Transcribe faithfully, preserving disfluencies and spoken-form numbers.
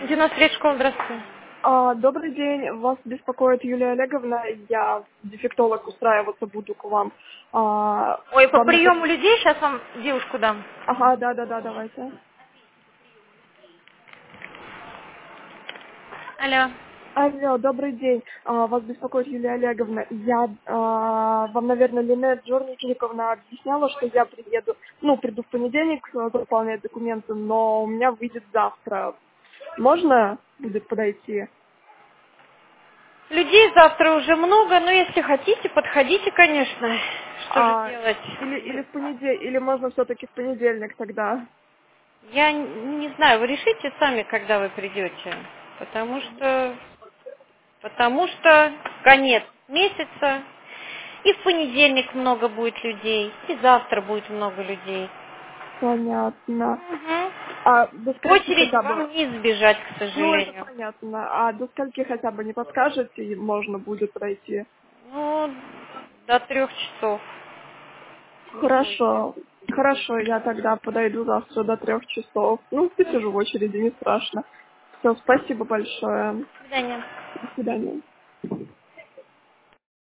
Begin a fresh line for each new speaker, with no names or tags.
девяносто лет школа, здравствуйте.
А, добрый день, вас беспокоит Юлия Олеговна. Я дефектолог, устраиваться буду к вам. А,
Ой, по
вам,
приему
наверное...
людей сейчас вам девушку дам.
Ага, да-да-да, давайте.
Алло.
Алло, добрый день. А, вас беспокоит Юлия Олеговна. Я а, вам, наверное, Линет Жорничниковна объясняла, что я приеду, ну, приду в понедельник э, заполнять документы, но у меня выйдет завтра. Можно будет подойти?
Людей завтра уже много, но если хотите, подходите, конечно. Что же
А,
делать?
или, или в понедельник, или можно все-таки в понедельник тогда?
Я н- не знаю, вы решите сами, когда вы придете. Потому что, потому что конец месяца, и в понедельник много будет людей, и завтра будет много людей.
Понятно.
Мгм.
А до скольки
Очереди
хотя бы?
вам не избежать, к
Ну, это
сожалению.
понятно. А до скольки хотя бы не подскажете, и можно будет пройти?
Ну, до трех часов, не больше.
Хорошо. Хорошо, я тогда подойду завтра до трех часов. Ну, посижу в очереди, не страшно. Все, спасибо большое.
До свидания.
До свидания.